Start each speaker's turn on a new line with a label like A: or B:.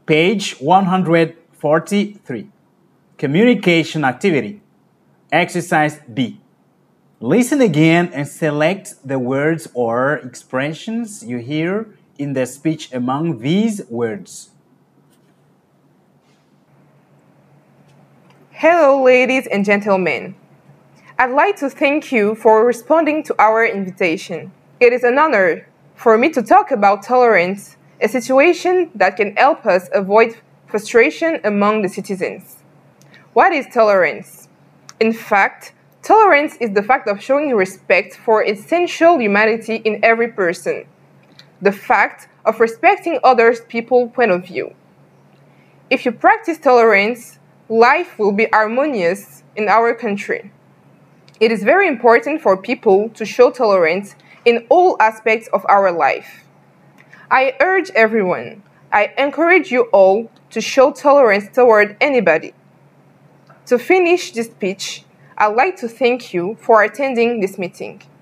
A: Page 143. Communication activity. Exercise B. Listen again and select the words or expressions you hear in the speech among these words.
B: Hello, ladies and gentlemen. I'd like to thank you for responding to our invitation. It is an honor for me to talk about tolerance, a situation that can help us avoid frustration among the citizens. What is tolerance? In fact, tolerance is the fact of showing respect for essential humanity in every person. The fact of respecting other people's point of view. If you practice tolerance, life will be harmonious in our country. It is very important for people to show tolerance in all aspects of our life. I urge everyone, I encourage you all to show tolerance toward anybody. To finish this speech, I'd like to thank you for attending this meeting.